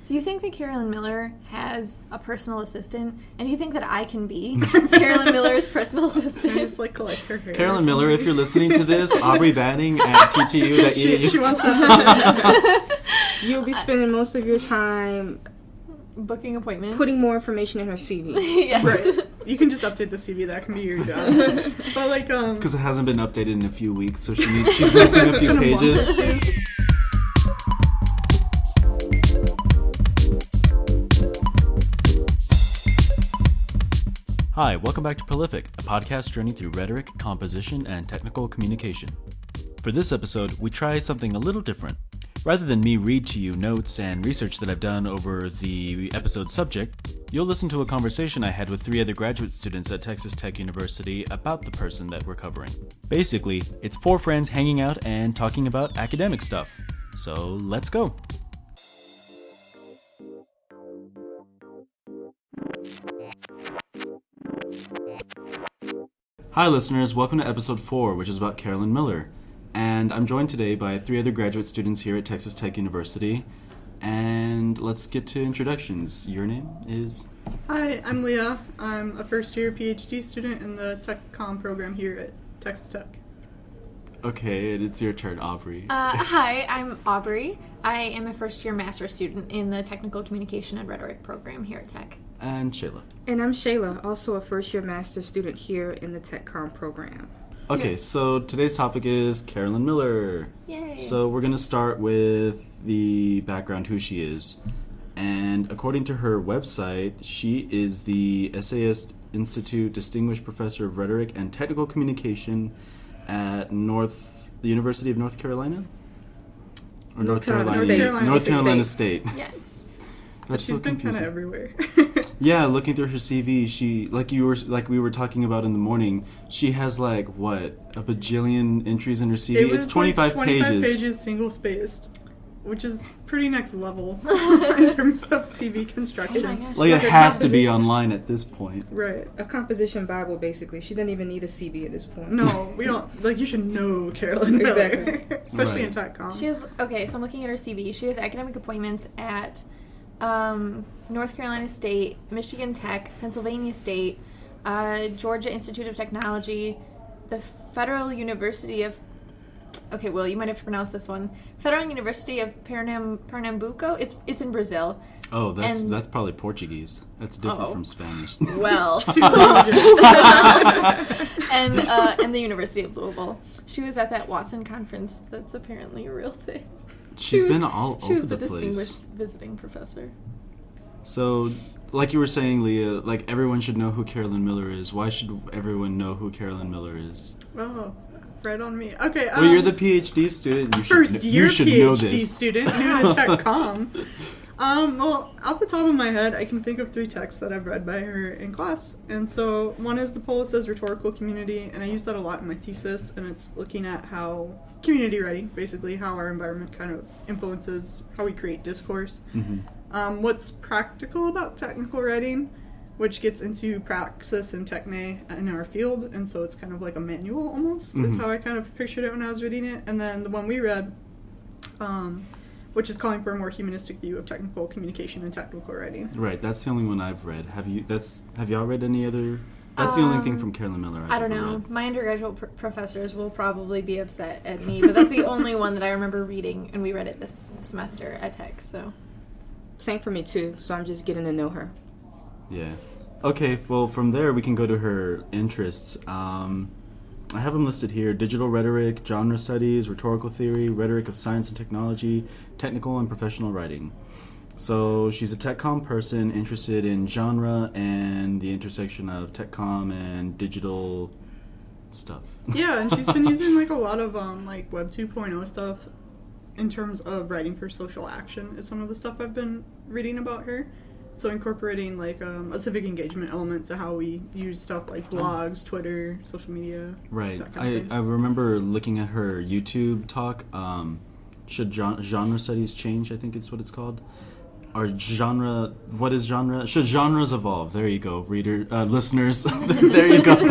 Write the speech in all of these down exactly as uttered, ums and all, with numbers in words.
Do you think that Carolyn Miller has a personal assistant? And do you think that I can be Carolyn Miller's personal assistant? I just, like, collect her hair. Carolyn Miller, if you're listening to this, Aubrey Banning at T T U. she, she wants that. You'll be spending most of your time booking appointments, putting more information in her C V. Yes. Right. You can just update the C V. That can be your job. But, like, um... Because it hasn't been updated in a few weeks, so she needs, she's missing a few pages. Hi, welcome back to Prolific, a podcast journey through rhetoric, composition, and technical communication. For this episode, we try something a little different. Rather than me read to you notes and research that I've done over the episode subject, you'll listen to a conversation I had with three other graduate students at Texas Tech University about the person that we're covering. Basically, it's four friends hanging out and talking about academic stuff. So let's go. Hi listeners, welcome to episode four, which is about Carolyn Miller. And I'm joined today by three other graduate students here at Texas Tech University. And let's get to introductions. Your name is? Hi, I'm Leah. I'm a first year PhD student in the Tech Comm program here at Texas Tech. Okay, it's your turn, Aubrey. Uh, hi, I'm Aubrey. I am a first year master's student in the Technical Communication and Rhetoric program here at Tech. And Shayla. And I'm Shayla, also a first-year master's student here in the Tech Comm program. Okay, so today's topic is Carolyn Miller. Yay. So we're going to start with the background, who she is. And according to her website, she is the S A S Institute Distinguished Professor of Rhetoric and Technical Communication at North, the University of North Carolina? Or North, North Carolina Carolina, State. North Carolina North Carolina State. State. Yes. That's She's so been kind of confusing. everywhere. Yeah, looking through her C V, she like you were like we were talking about in the morning. She has like what a bajillion entries in her C V. It It's was twenty-five, like twenty-five pages. pages single spaced, which is pretty next level in terms of C V construction. Oh my gosh. Like it Her has to be composi- online at this point. Right. A composition Bible, basically. She doesn't even need a C V at this point. No, we all like you should know Carolyn Miller, Exactly. especially in Right. Tech Comm. She has, okay, so I'm looking at her C V. She has academic appointments at um, North Carolina State, Michigan Tech, Pennsylvania State, uh, Georgia Institute of Technology, the Federal University of, okay, Will, you might have to pronounce this one, Federal University of Pernam- Pernambuco. It's it's in Brazil. Oh, that's And- that's probably Portuguese. That's different Oh. from Spanish. Well, Two languages. and uh, and the University of Louisville. She was at that Watson conference. That's apparently a real thing. She's She was- been all She over was the, the place. distinguished visiting professor. So, like you were saying, Leah, like everyone should know who Carolyn Miller is. Why should everyone know who Carolyn Miller is? Oh, right on me. Okay. Um, Well, you're the PhD student. You should, first kn- year you should PhD know this. student, new to Tech Comm. Um, well, off the top of my head, I can think of three texts that I've read by her in class. And so one is The Polis as Rhetorical Community, and I use that a lot in my thesis, and it's looking at how community writing, basically how our environment kind of influences how we create discourse. Mm-hmm. Um, what's practical about technical writing, which gets into praxis and techne in our field, and so it's kind of like a manual almost, is Mhm. how I kind of pictured it when I was reading it. And then the one we read, um, which is calling for a more humanistic view of technical communication and technical writing. Right, that's the only one I've read. Have you? That's have y'all read any other? That's the only thing Um, from Carolyn Miller. I've I don't ever know. read. My undergraduate pr- professors will probably be upset at me, but that's the only one that I remember reading, and we read it this semester at Tech. So Same for me, too, so I'm just getting to know her. Yeah. Okay. Well, from there we can go to her interests. Um, I have them listed here: digital rhetoric, genre studies, rhetorical theory, rhetoric of science and technology, technical and professional writing. So she's a tech comm person interested in genre and the intersection of tech comm and digital stuff. Yeah, and she's been using like a lot of um, like Web two point oh stuff in terms of writing for social action is some of the stuff I've been reading about her. So incorporating like um, a civic engagement element to how we use stuff like blogs, Twitter, social media. Right. that kind of I, thing. I remember looking at her YouTube talk. Um, should gen- genre studies change? I think it's what it's called. Or genre. What is genre? Should genres evolve? There you go, reader, uh, listeners. There you go.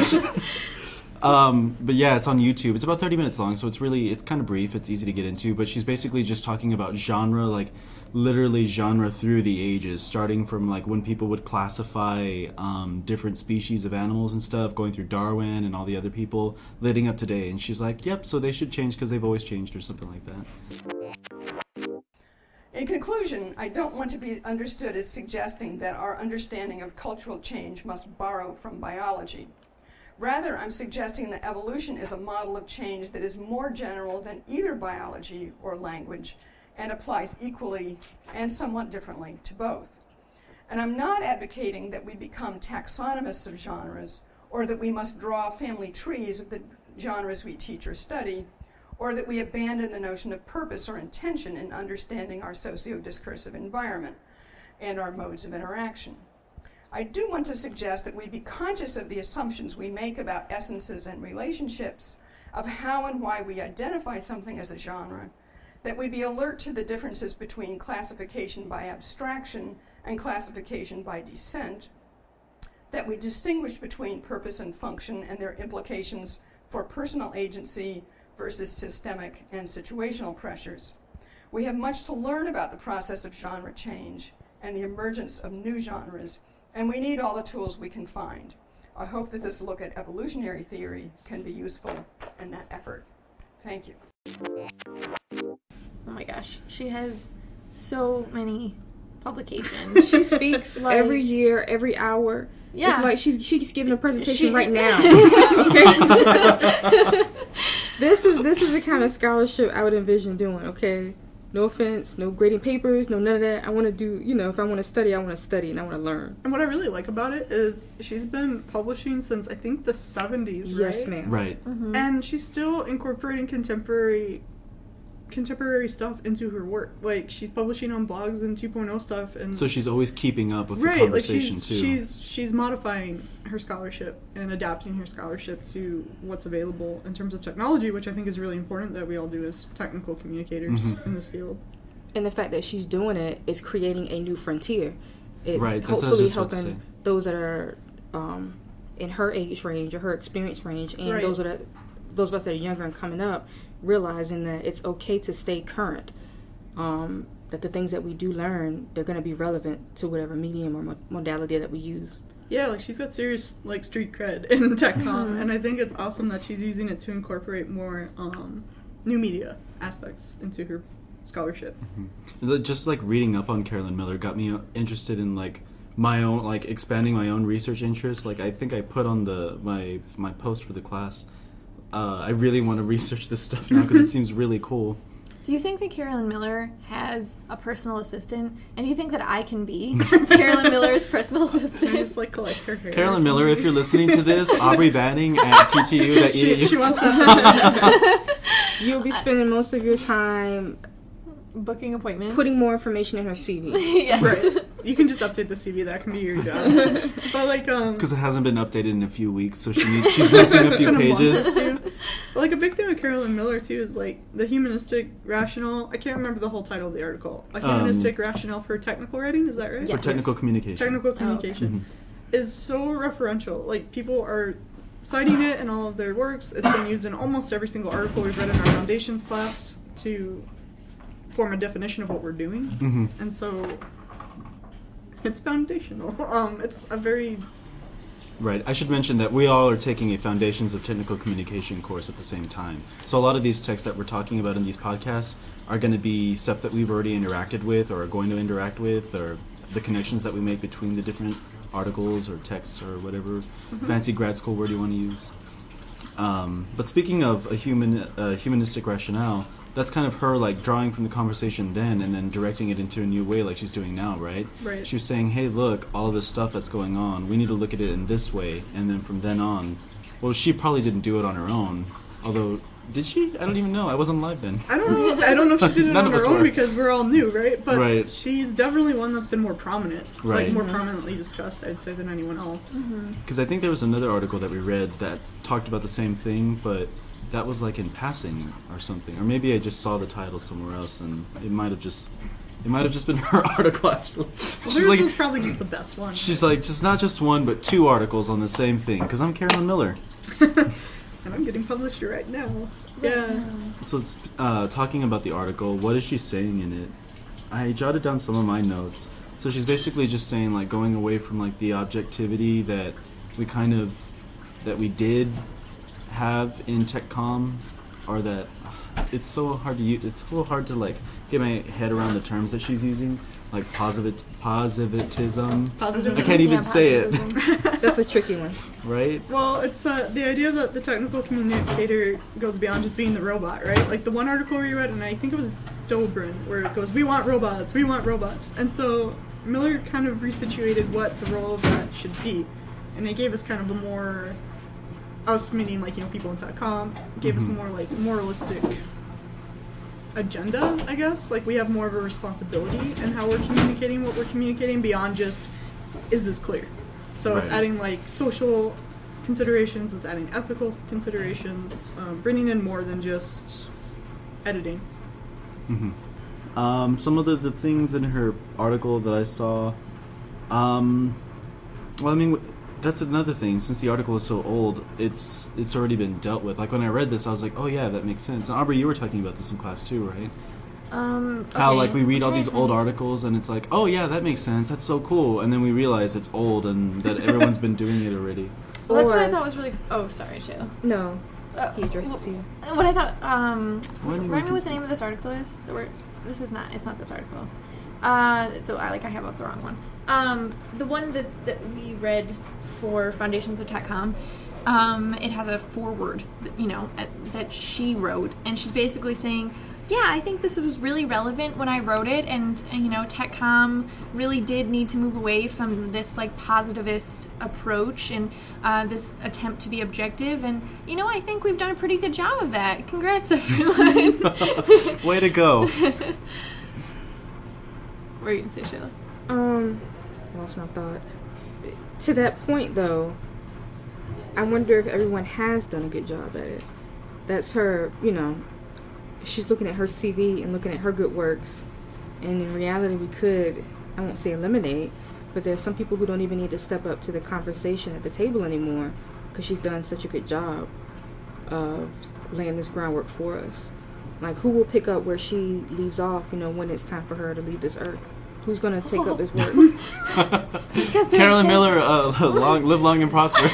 Um, but yeah, it's on YouTube. It's about thirty minutes long, so it's really, it's kind of brief. It's easy to get into, but she's basically just talking about genre, like literally genre through the ages, starting from like when people would classify um, different species of animals and stuff, going through Darwin and all the other people, leading up today. And she's like, yep, so they should change because they've always changed or something like that. In conclusion, I don't want to be understood as suggesting that our understanding of cultural change must borrow from biology. Rather, I'm suggesting that evolution is a model of change that is more general than either biology or language and applies equally and somewhat differently to both. And I'm not advocating that we become taxonomists of genres or that we must draw family trees of the genres we teach or study, or that we abandon the notion of purpose or intention in understanding our socio-discursive environment and our modes of interaction. I do want to suggest that we be conscious of the assumptions we make about essences and relationships, of how and why we identify something as a genre, that we be alert to the differences between classification by abstraction and classification by descent, that we distinguish between purpose and function and their implications for personal agency versus systemic and situational pressures. We have much to learn about the process of genre change and the emergence of new genres, and we need all the tools we can find. I hope that this look at evolutionary theory can be useful in that effort. Thank you. Oh my gosh, she has so many publications. She speaks Like- every year, every hour. Yeah. It's like she's she's giving a presentation She- right now. Okay. This is this is the kind of scholarship I would envision doing. Okay. No offense, no grading papers, no none of that. I want to do, you know, if I want to study, I want to study and I want to learn. And what I really like about it is she's been publishing since I think the seventies, right? Yes, ma'am. Right. Mm-hmm. And she's still incorporating contemporary contemporary stuff into her work. Like, she's publishing on blogs and two point oh stuff, and So she's always keeping up with the right, like conversation she's too. she's she's modifying her scholarship and adapting her scholarship to what's available in terms of technology, which I think is really important that we all do as technical communicators Mhm. in this field. And the fact that she's doing it is creating a new frontier. It's Right, that's what I was hopefully just about to helping say. those that are um, in her age range or her experience range, and Right. those that are, those of us that are younger and coming up, realizing that it's okay to stay current. Um, that the things that we do learn, they're going to be relevant to whatever medium or mo- modality that we use. Yeah, like she's got serious like street cred in tech com, Mhm. and I think it's awesome that she's using it to incorporate more um, new media aspects into her scholarship. Mhm. Just like reading up on Carolyn Miller got me interested in like my own, like expanding my own research interests. Like I think I put on the my my post for the class. Uh, I really want to research this stuff now because it seems really cool. Do you think that Carolyn Miller has a personal assistant? And do you think that I can be Carolyn Miller's personal I assistant? just like collect her hair. or Carolyn Miller, if something. you're listening to this, Aubrey Banning at T T U dot E D U. she, she wants that. You'll be spending most of your time Booking appointments? putting more information in her C V. Yes. Right. You can just update the C V. That can be your job. But like, um, Because it hasn't been updated in a few weeks, so she needs, she's missing a few in a month pages. or two. But like a big thing with Carolyn Miller too is like the humanistic rationale. I can't remember the whole title of the article. A humanistic rationale for technical writing. Is that right? For Yes. technical communication. Technical okay. communication Mhm. is so referential. Like people are citing it in all of their works. It's been used in almost every single article we've read in our foundations class to form a definition of what we're doing. Mhm. And so it's foundational. Um, it's a very Right. I should mention that we all are taking a Foundations of Technical Communication course at the same time. So a lot of these texts that we're talking about in these podcasts are going to be stuff that we've already interacted with or are going to interact with, or the connections that we make between the different articles or texts or whatever fancy grad school word you want to use. Um, but speaking of a human, uh, humanistic rationale, that's kind of her like drawing from the conversation then and then directing it into a new way like she's doing now, right? Right. She was saying, hey, look, all of this stuff that's going on, we need to look at it in this way. And then from then on, well, she probably didn't do it on her own. Although, did she? I don't even know. I wasn't alive then. I don't know. I don't know if she did it None on of her us own were. because we're all new, right? But Right. she's definitely one that's been more prominent, Right. like more prominently discussed, I'd say, than anyone else. Because I think there was another article that we read that talked about the same thing, but that was like in passing or something. Or maybe I just saw the title somewhere else and it might have just... It might have just been her article, actually. She's Hers like, was probably just the best one. she's like, just not just one, but two articles on the same thing. Because I'm Carolyn Miller. And I'm getting published right now. Yeah. So it's uh, talking about the article. What is she saying in it? I jotted down some of my notes. So she's basically just saying, like, going away from, like, the objectivity that we kind of, that we did have in TechCom, or that it's so hard to use, it's so hard to, like, get my head around the terms that she's using, like posit- positivism. Positivism. I can't even Yeah, say it, That's a tricky one. right? Well, it's the the idea that the technical communicator goes beyond just being the robot, right? Like the one article we read, and I think it was Dobrin, where it goes, "We want robots, we want robots," and so Miller kind of resituated what the role of that should be, and it gave us kind of a more, us meaning like, you know, people in TechCom, gave us a Mhm. more like moralistic agenda, I guess. Like we have more of a responsibility in how we're communicating what we're communicating beyond just, is this clear? So it's Right. adding like social considerations, it's adding ethical considerations, um, bringing in more than just editing. hmm Um, some of the, the things in her article that I saw, um, well, I mean, that's another thing. Since the article is so old, it's it's already been dealt with. Like when I read this, I was like, oh yeah, that makes sense. And Aubrey, you were talking about this in class too, right? Um, How okay. like we read Which all makes these old sense. articles and it's like, oh yeah, that makes sense. That's so cool. And then we realize it's old and that everyone's been doing it already. Well, that's what I Or- thought was really. Oh, sorry, Shayla. No, Uh, he addressed well, it to you. What I thought, um, Why don't you remind me what the reconsider? name of this article is. The word, this is not. It's not this article. Uh, though I like I have up the wrong one. Um, the one that that we read for Foundations of TechCom. Um, it has a foreword, that, you know, at, that she wrote, and she's basically saying, yeah, I think this was really relevant when I wrote it, and, and you know, TechCom really did need to move away from this like positivist approach and uh, this attempt to be objective, and you know, I think we've done a pretty good job of that. Congrats, everyone. Way to go. What were you gonna say, Shayla? Um, lost my thought. To that point, though, I wonder if everyone has done a good job at it. That's her, you know, she's looking at her C V and looking at her good works. And in reality, we could, I won't say eliminate, but there's some people who don't even need to step up to the conversation at the table anymore because she's done such a good job of laying this groundwork for us. Like, who will pick up where she leaves off, you know, when it's time for her to leave this earth? Who's going to take up this work? Just 'cause they're Carolyn kids. Miller, uh, long, live long and prosper.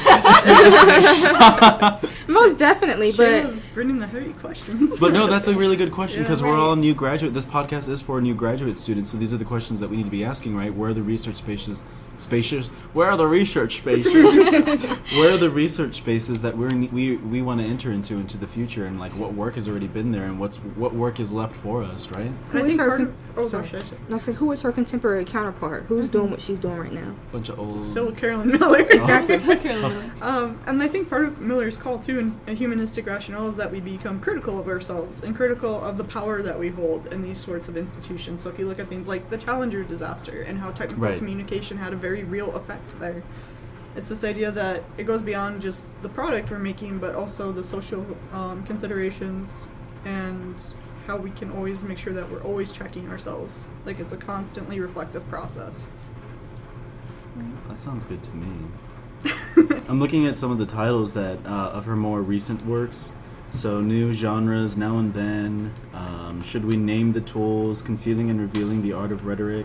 Most definitely, but Shayla's bringing the heavy questions. But no, that's a really good question because Yeah. we're Right. all new graduate. This podcast is for new graduate students, so these are the questions that we need to be asking, right? Where are the research spaces? Spaces? Where are the research spaces? Where are the research spaces that we're in, we we want to enter into into the future, and like what work has already been there, and what's what work is left for us, right? And Who I is think her part con- of, oh, sorry. sorry, sorry. no, so who is her contemporary counterpart? Who's doing what she's doing right now? Bunch of old. Still Carolyn Miller. Exactly. It's like Carolyn Miller. Um, and I think part of Miller's call too in a humanistic rationale is that we become critical of ourselves and critical of the power that we hold in these sorts of institutions. So if you look at things like the Challenger disaster and how technical Right. communication had a very real effect there, it's this idea that it goes beyond just the product we're making, but also the social um, considerations and how we can always make sure that we're always checking ourselves. Like it's a constantly reflective process. That sounds good to me. I'm looking at some of the titles that uh, of her more recent works. So, new genres, now and then. Um, should we name the tools? Concealing and revealing the art of rhetoric.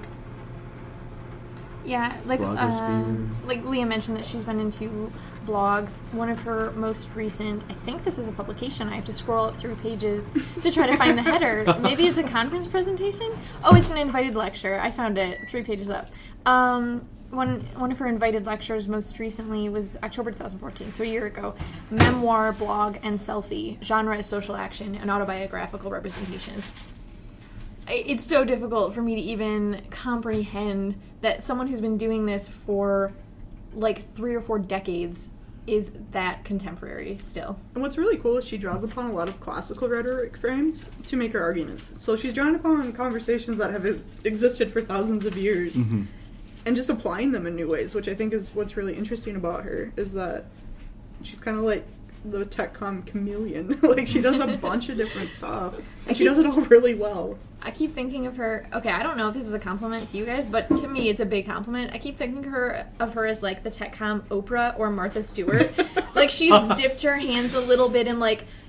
Yeah, like uh, Blogosphere. like Leah mentioned that she's been into blogs. One of her most recent, I think this is a publication. I have to scroll up through pages to try to find the header. Maybe it's a conference presentation. Oh, it's an invited lecture. I found it three pages up. Um, one one of her invited lectures most recently was October twenty fourteen, so a year ago. Memoir, blog, and selfie. Genre is social action and autobiographical representations. It's so difficult for me to even comprehend that someone who's been doing this for like three or four decades is that contemporary still. And what's really cool is she draws upon a lot of classical rhetoric frames to make her arguments. So she's drawing upon conversations that have existed for thousands of years Mm-hmm. and just applying them in new ways, which I think is what's really interesting about her, is that she's kind of like the TechCom chameleon. Like she does a bunch of different stuff, and she keep- does it all really well. I keep thinking of her, okay, I don't know if this is a compliment to you guys, but to me it's a big compliment. I keep thinking of her, of her as like the TechCom Oprah or Martha Stewart. Like she's dipped her hands a little bit in like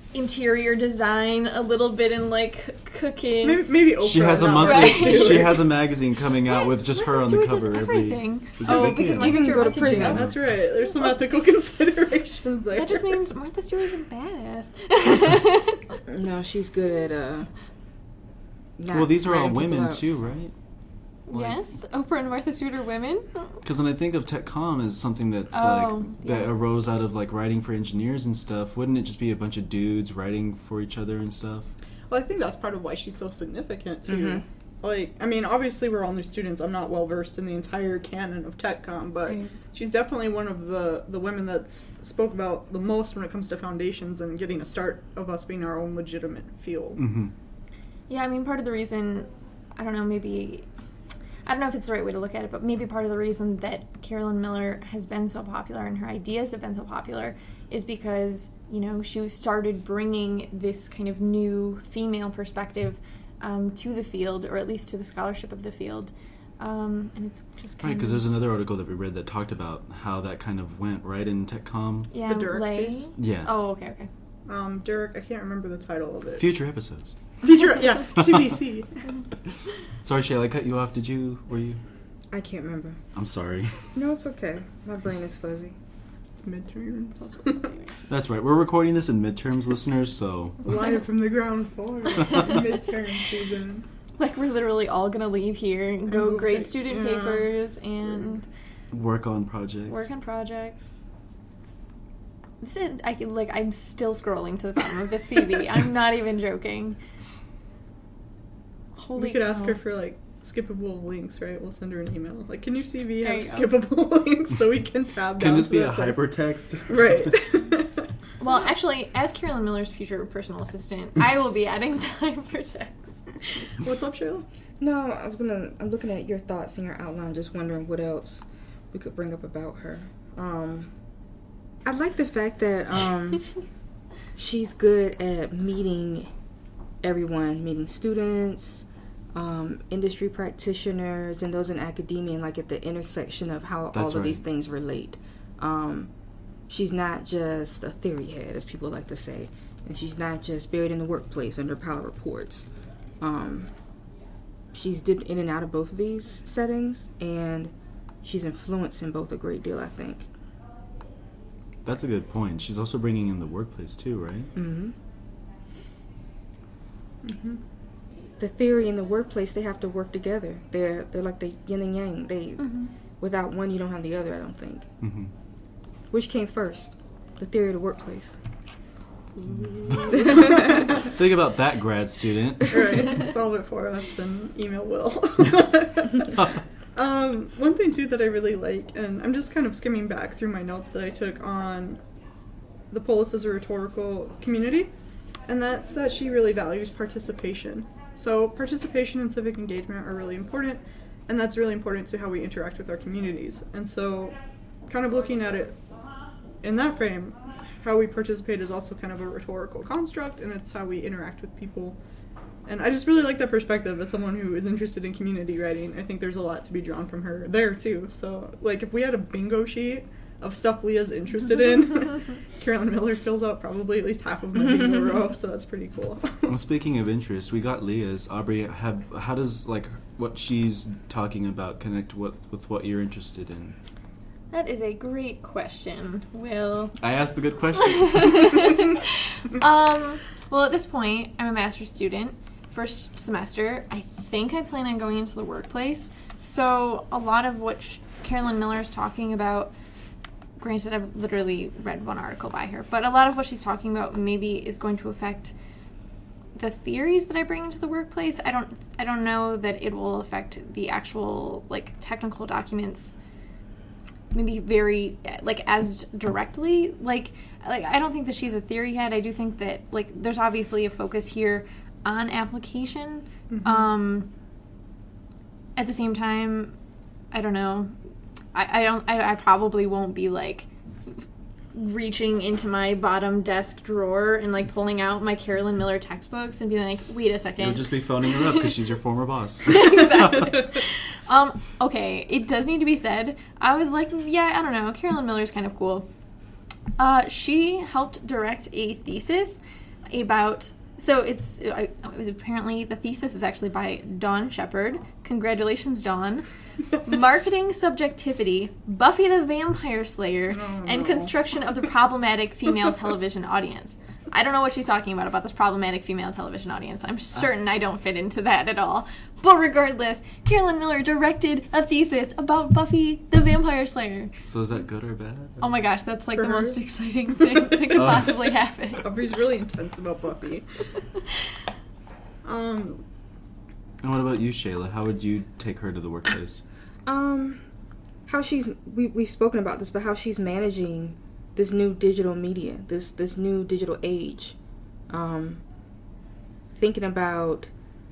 interior design, a little bit in like cooking. Maybe, maybe Oprah. She has a not monthly. Right. She has a magazine coming out with just her Martha on the Stewart does cover every. everything. Is it Oh, Vicky? because or- Martha Even Stewart go to went to prison. jail. That's right. There's some ethical considerations there. That just means Martha Stewart's a badass. No, she's good at uh. not Well, these are all ratting people women out. too, right? Yes, Oprah and Martha Stewart are women. Because when I think of TechCom as something that's Oh, like that yeah. arose out of like writing for engineers and stuff, wouldn't it just be a bunch of dudes writing for each other and stuff? Well, I think that's part of why she's so significant too. Mhm. Like, I mean, obviously we're all new students. I'm not well versed in the entire canon of TechCom, but Right. she's definitely one of the the women that's spoke about the most when it comes to foundations and getting a start of us being our own legitimate field. Mm-hmm. Yeah, I mean, part of the reason, I don't know, maybe, I don't know if it's the right way to look at it, but maybe part of the reason that Carolyn Miller has been so popular and her ideas have been so popular is because, you know, she started bringing this kind of new female perspective um, to the field, or at least to the scholarship of the field. Um, and it's just kind Right, of... because there's another article that we read that talked about how that kind of went right in TechCom. Yeah, The Derek Lay. piece? Yeah. Oh, okay, okay. Um, Derek, I can't remember the title of it. Future episodes. Future, yeah, T B C. Sorry, Shayla, I cut you off. Did you? Were you? I can't remember. I'm sorry. No, it's okay. My brain is fuzzy. Midterms. That's right. We're recording this in midterms, listeners. So Live from the ground floor. Midterm season. Like, we're literally all going to leave here and go go grade take- student yeah. papers and work on projects. work on projects. This is, I can, like, I'm still scrolling to the bottom of the C V. I'm not even joking. Holy We could ask cow. her for like skippable links, right? We'll send her an email. Like, can your C V There have you skippable links so we can tab Can down this to be that a place? hypertext? or Right. something? Well, actually, as Carolyn Miller's future personal assistant, I will be adding the hypertext. What's up, Shayla? No, I was gonna. I'm looking at your thoughts in your outline, just wondering what else we could bring up about her. Um, I like the fact that um, she's good at meeting everyone, meeting students, um, industry practitioners, and those in academia, and like at the intersection of how That's all of right. these things relate. Um, she's not just a theory head, as people like to say, and she's not just buried in the workplace under power reports. Um, she's dipped in and out of both of these settings, and she's influencing both a great deal, I think. That's a good point. She's also bringing in the workplace too, right? Mm-hmm. Mm-hmm. The theory and the workplace, they have to work together. They're they're like the yin and yang. They Mm-hmm. without one, you don't have the other. I don't think. Mm-hmm. Which came first, the theory or the workplace? Think about that, grad student. Right. Solve it for us and email Will. um, one thing, too, that I really like, and I'm just kind of skimming back through my notes that I took on the Polis as a rhetorical community, and that's that she really values participation. So participation and civic engagement are really important, and that's really important to how we interact with our communities. And so kind of looking at it in that frame, how we participate is also kind of a rhetorical construct, and it's how we interact with people. And I just really like that perspective as someone who is interested in community writing. I think there's a lot to be drawn from her there, too. So, like, if we had a bingo sheet of stuff Leah's interested in, Carolyn Miller fills out probably at least half of my bingo row, so that's pretty cool. Well, speaking of interest, we got Leah's. Aubrey, have how does like what she's talking about connect what with what you're interested in? That is a great question, Will. I asked the good question. um, well, at this point, I'm a master's student, first semester. I think I plan on going into the workplace. So a lot of what sh- Carolyn Miller is talking about, granted, I've literally read one article by her, but a lot of what she's talking about maybe is going to affect the theories that I bring into the workplace. I don't, I don't know that it will affect the actual like technical documents. Maybe very like as directly like like I don't think that she's a theory head. I do think that like there's obviously a focus here on application. Mhm. Um, at the same time, I don't know. I, I don't. I, I probably won't be like reaching into my bottom desk drawer and like pulling out my Carolyn Miller textbooks and being like, wait a second. You'll just be phoning her up because she's your former boss. Exactly. Um, okay, it does need to be said. I was like, yeah, I don't know, Carolyn Miller's kind of cool. Uh, she helped direct a thesis about. So it's it was apparently the thesis is actually by Dawn Shepard. Congratulations, Dawn. Marketing subjectivity, Buffy the Vampire Slayer, Oh, and no. construction of the problematic female television audience. I don't know what she's talking about about this problematic female television audience. I'm certain I don't fit into that at all. But regardless, Carolyn Miller directed a thesis about Buffy the Vampire Slayer. So is that good or bad? Oh my gosh, that's like For the her? most exciting thing that could Oh. possibly happen. Aubrey's really intense about Buffy. Um, And what about you, Shayla? How would you take her to the workplace? Um, how she's we we've spoken about this, but how she's managing this new digital media, this this new digital age. Um, thinking about,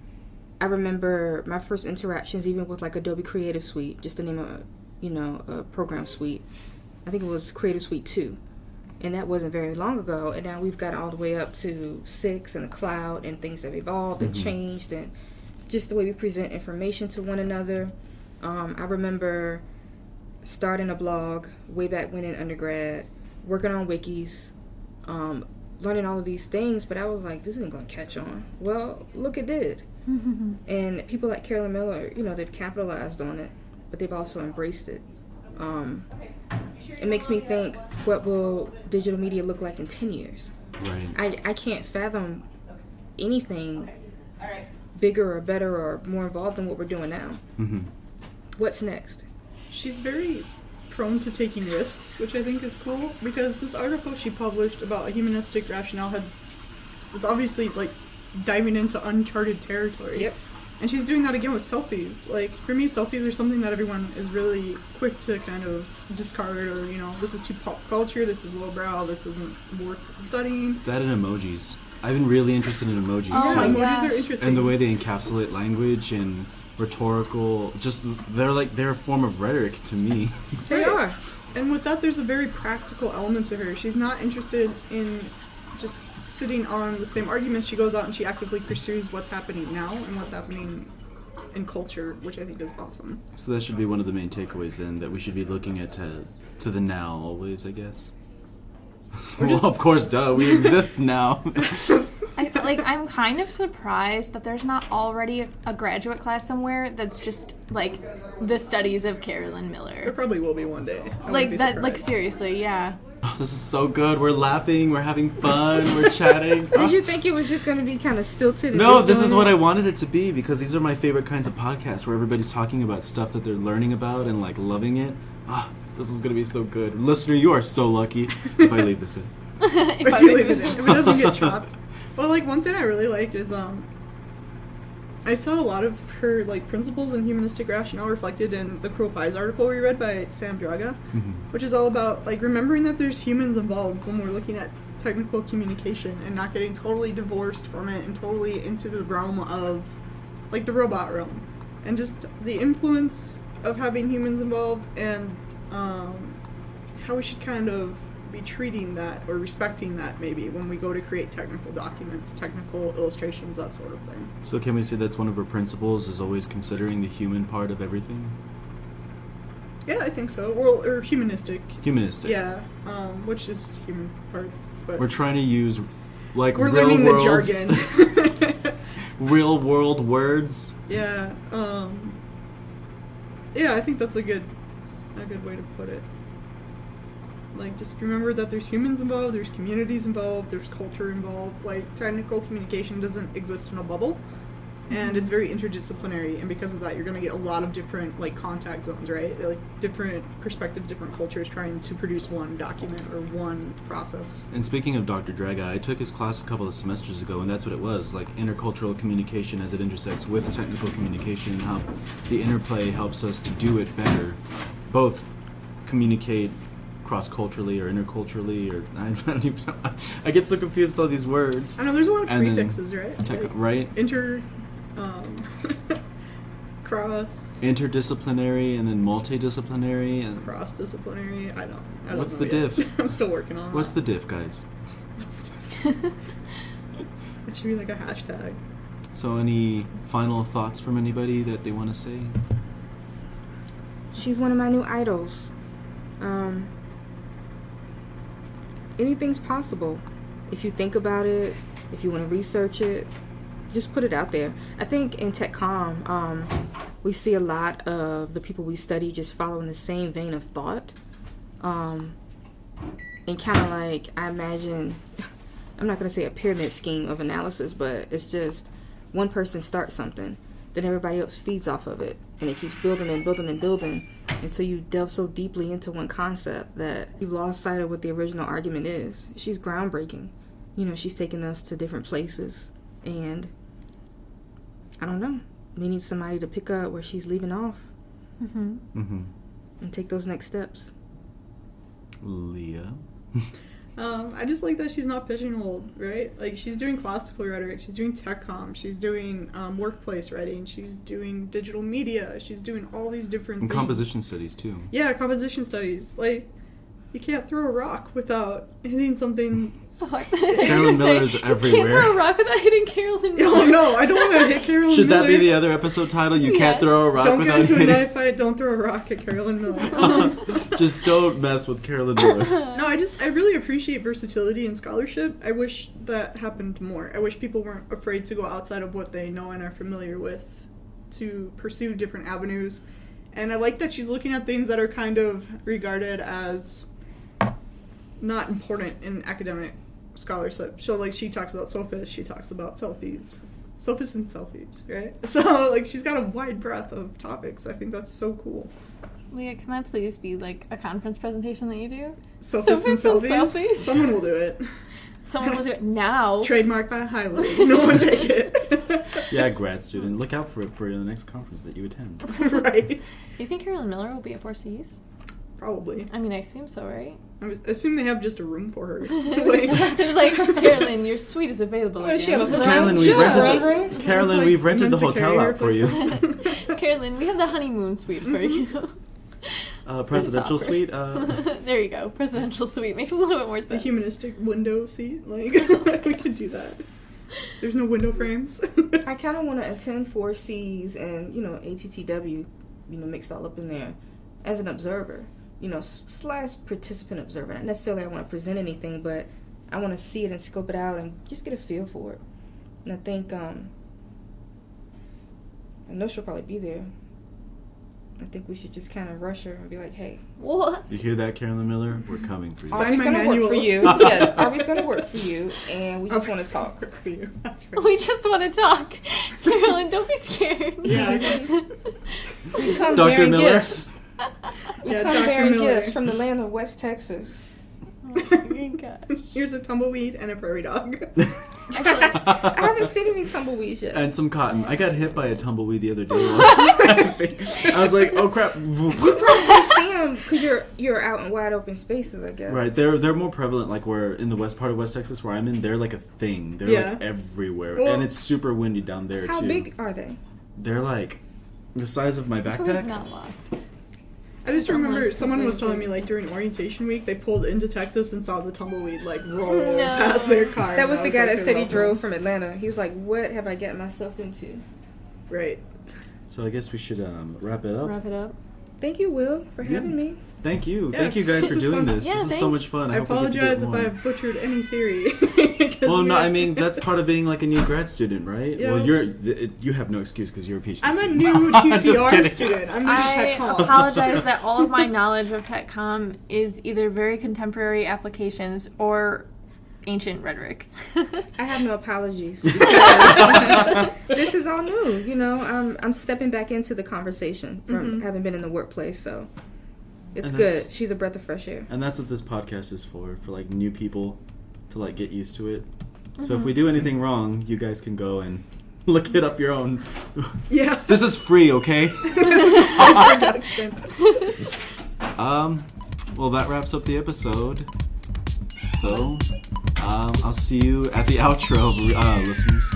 I remember my first interactions even with like Adobe Creative Suite, just to name a you know a program suite. I think it was Creative Suite two, and that wasn't very long ago. And now we've got all the way up to six and the cloud, and things have evolved and Mhm. changed, and just the way we present information to one another. Um, I remember starting a blog way back when in undergrad, working on wikis, um, learning all of these things, but I was like, this isn't going to catch on. Well, look, it did. And people like Carolyn Miller, you know, they've capitalized on it, but they've also embraced it. Um, it makes me think, what will digital media look like in ten years? Right. I, I can't fathom anything bigger or better or more involved than what we're doing now. Mm-hmm. What's next? she's very prone to taking risks, which I think is cool, because this article she published about a humanistic rationale had, it's obviously like diving into uncharted territory. Yep. And she's doing that again with selfies. Like, for me, selfies are something that everyone is really quick to kind of discard, or, you know, this is too pop culture, this is lowbrow, this isn't worth studying. That and emojis. I've been really interested in emojis Oh yeah, my too. emojis gosh. are interesting. And the way they encapsulate language and rhetorical, just they're like they're a form of rhetoric to me. They Right. are. And with that, there's a very practical element to her. She's not interested in just sitting on the same arguments. She goes out and she actively pursues what's happening now and what's happening in culture, which I think is awesome. So that should be one of the main takeaways then, that we should be looking at to, to the now always, I guess. Or Well, just- of course, duh. We exist now. I, like, I'm kind of surprised that there's not already a, a graduate class somewhere that's just like the studies of Carolyn There Miller. probably will be one day. I wouldn't Like be that. Like surprised. seriously, yeah. Oh, this is so good. We're laughing. We're having fun. We're chatting. Did you think it was just going to be kind of stilted? and No, this is disjointed? what I wanted it to be, because these are my favorite kinds of podcasts where everybody's talking about stuff that they're learning about and like loving it. Ah, this is gonna be so good. Listener, you are so lucky if I leave this in. if If I you make leave it this- in, if it doesn't get chopped. Well, like, one thing I really liked is, um, I saw a lot of her, like, principles in humanistic rationale reflected in the Cruel Pies article we read by Sam Draga, Mhm. which is all about, like, remembering that there's humans involved when we're looking at technical communication and not getting totally divorced from it and totally into the realm of, like, the robot realm. And just the influence of having humans involved, and um, how we should kind of be treating that or respecting that, maybe, when we go to create technical documents, technical illustrations, that sort of thing. So can we say that's one of her principles, is always considering the human part of everything? Yeah, I think so. Or, or humanistic. Humanistic. Yeah, um, which is human part. But We're trying to use like we're real learning worlds, the jargon. real world words. Yeah, um, yeah, I think that's a good, a good way to put it. Like, just remember that there's humans involved, there's communities involved, there's culture involved. Like, technical communication doesn't exist in a bubble, and it's very interdisciplinary, and because of that, you're going to get a lot of different, like, contact zones, right? Like, different perspectives, different cultures trying to produce one document or one process. And speaking of Doctor Draga, I took his class a couple of semesters ago, and that's what it was, like intercultural communication as it intersects with technical communication, and how the interplay helps us to do it better. Both communicate cross-culturally or interculturally, or I don't even know. I get so confused with all these words. I know there's a lot of And then prefixes, right? Tech, Like, right? inter, um, cross, Interdisciplinary and then multidisciplinary. And cross-disciplinary. I don't. I don't What's know the yet. diff? I'm still working on. what's that. the diff, guys? It should be like a hashtag. So any final thoughts from anybody that they want to say? She's one of my new idols. Um, anything's possible if you think about it If you want to research it, just put it out there. I think in TechCom, um, we see a lot of the people we study just following the same vein of thought. Um, and kind of like, I imagine, I'm not going to say a pyramid scheme of analysis, but it's just one person starts something, then everybody else feeds off of it. And it keeps building and building and building until you delve so deeply into one concept that you've lost sight of what the original argument is. She's groundbreaking. You know, she's taking us to different places. And I don't know. We need somebody to pick up where she's leaving off. Mm-hmm. Mm-hmm. And take those next steps. Leah? Um, I just like that she's not pigeonholed, right? Like, she's doing classical rhetoric, she's doing tech comm, she's doing um, workplace writing, she's doing digital media, she's doing all these different And things. composition studies, too. Yeah, composition studies. Like, you can't throw a rock without hitting something. Carolyn Miller is everywhere. You can't throw a rock without hitting Carolyn Miller. Oh, no, I don't want to hit Carolyn Should Miller. that be the other episode title? You Yeah. can't throw a rock Don't get without into a hitting... knife fight, don't throw a rock at Carolyn Miller. Just don't mess with Carolyn Miller. No, I just, I really appreciate versatility in scholarship. I wish that happened more. I wish people weren't afraid to go outside of what they know and are familiar with to pursue different avenues. And I like that she's looking at things that are kind of regarded as not important in academic scholarship. So, like, she talks about sophists, she talks about selfies. Sophists and selfies, right? So, like, she's got a wide breadth of topics. I think that's so cool. Leah, can that please be like a conference presentation that you do? Sophists and Sophists and selfies? selfies? Someone will do it. Someone will do it now. Trademark by highlight. No one take it. Yeah, grad student. Look out for it for the next conference that you attend. Right. You think Carolyn Miller will be at Four Cs? Probably. I mean, I assume so, right? I was- assume they have just a room for her. Like, It's like, Carolyn, your suite is available. What, does she again. have a throne? Carolyn, She we've has a rented throne the, room? Carolyn, like, we've rented the meant to hotel carry her out for you. Carolyn, we have the honeymoon suite for you. Uh, presidential That's awkward. suite. Uh, There you go. Presidential suite makes a little bit more the sense. humanistic window seat. Like, we could do that. There's no window frames. I kind of want to attend four C's and, you know, A T T W, you know, mixed all up in there as an observer, you know, s- slash participant observer. Not necessarily I want to present anything, but I want to see it and scope it out and just get a feel for it. And I think, um, I know she'll probably be there. I think we should just kind of rush her and be like, hey, What? you hear that, Carolyn Miller? We're coming for you. Sign Aubrey's my going to work manual. for you. Yes, Aubrey's going to work for you, and we just Okay, want to so talk. work for you. That's right. We just want to talk. Carolyn, don't be scared. Yeah. We come Doctor bearing Miller? gifts. We Yeah, come Doctor bearing Miller. gifts from the land of West Texas. Oh my gosh. Here's a tumbleweed and a prairie dog. Actually, I haven't seen any tumbleweeds yet. And some cotton. I got hit by a tumbleweed the other day. I was like, oh crap. You probably see them because you're you're out in wide open spaces, I guess. Right, they're they're more prevalent. Like where in the west part of West Texas, where I'm in, they're like a thing. They're Yeah. like everywhere, Well- and it's super windy down there How too. big are they? They're like the size of my Door's backpack. not locked. I just Someone remember just someone was waiting telling for- me, like, during orientation week, they pulled into Texas and saw the tumbleweed, like, roll No. past their car. That and was I the guy like, that I said he love drove them. from Atlanta. He was like, "What have I gotten myself into?" Right. So I guess we should um, wrap it up. Wrap it up. Thank you, Will, for Yeah. having me. Thank you, Yeah, thank you guys this for is doing fun. this. Yeah, this is so thanks. much fun. I, I hope we get to do apologize it if more. I've butchered any theory. 'Cause Well, we no, are- I mean that's part of being like a new grad student, right? Yeah. Well, you're th- you have no excuse because you're a PhD. I'm a student. new T C Just R kidding. student. I'm new to I tech hall. apologize that all of my knowledge of TechCom is either very contemporary applications or ancient rhetoric. I have no apologies. because this is all new. You know, I'm I'm stepping back into the conversation from Mhm. having been in the workplace, so it's And good. that's- She's a breath of fresh air. And that's what this podcast is for, for like new people to like get used to it. So if Mhm. we do anything wrong, you guys can go and look it up your own. Yeah. This is free, okay? Production. Um, well, that wraps up the episode. So, um, I'll see you at the outro, uh, listeners.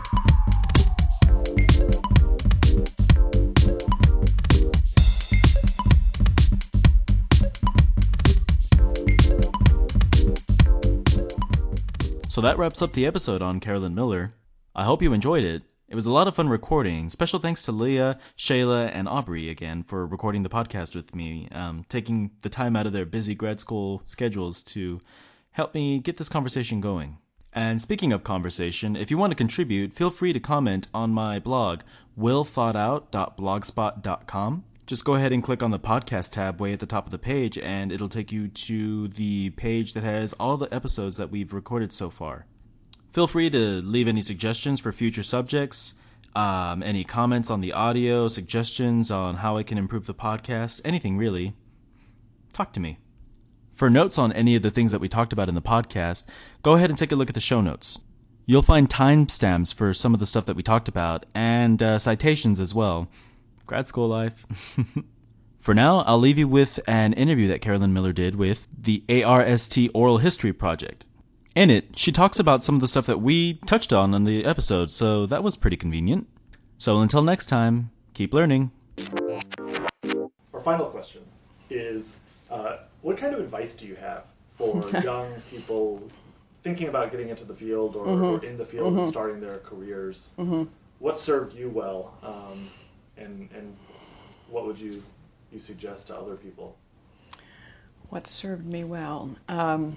So that wraps up the episode on Carolyn Miller. I hope you enjoyed it. It was a lot of fun recording. Special thanks to Leah, Shayla, and Aubrey again for recording the podcast with me, um, taking the time out of their busy grad school schedules to help me get this conversation going. And speaking of conversation, if you want to contribute, feel free to comment on my blog, will thought out dot blogspot dot com. Just go ahead and click on the podcast tab way at the top of the page, and it'll take you to the page that has all the episodes that we've recorded so far. Feel free to leave any suggestions for future subjects, um, any comments on the audio, suggestions on how I can improve the podcast, anything really. Talk to me. For notes on any of the things that we talked about in the podcast, go ahead and take a look at the show notes. You'll find timestamps for some of the stuff that we talked about, and uh, citations as well. Grad school life. For now, I'll leave you with an interview that Carolyn Miller did with the A R S T Oral History Project. In it, she talks about some of the stuff that we touched on in the episode, so that was pretty convenient. So until next time, keep learning. Our final question is, uh, what kind of advice do you have for young people thinking about getting into the field or, mm-hmm. or in the field mm-hmm. and starting their careers? Mm-hmm. What served you well, um, and and what would you you suggest to other people? What served me well? Um,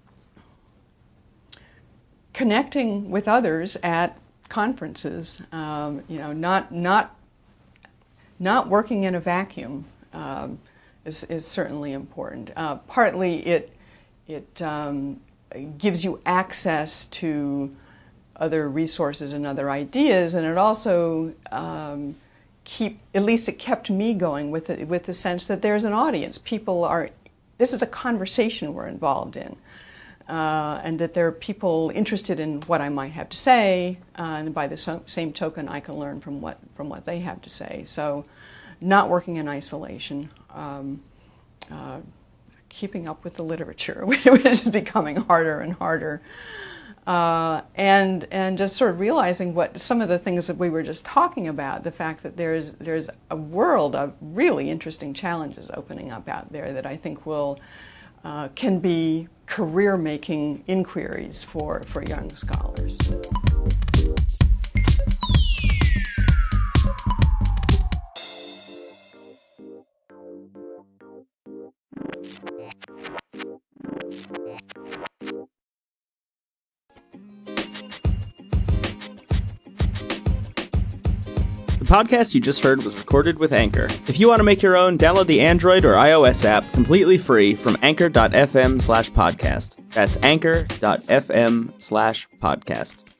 connecting with others at conferences, um, you know, not not not working in a vacuum um, is is certainly important. Uh, partly, it it um, gives you access to other resources and other ideas, and it also um, keep at least it kept me going with the, with the sense that there's an audience. People are. This is a conversation we're involved in. Uh, and that there are people interested in what I might have to say, uh, and by the so- same token, I can learn from what from what they have to say. So, not working in isolation, um, uh, keeping up with the literature, which is becoming harder and harder, uh, and and just sort of realizing what some of the things that we were just talking about, the fact that there's there's a world of really interesting challenges opening up out there that I think will uh, can be career-making inquiries for, for young scholars. The podcast you just heard was recorded with Anchor. If you want to make your own, download the Android or iOS app completely free from anchor dot f m slash podcast. That's anchor dot f m slash podcast.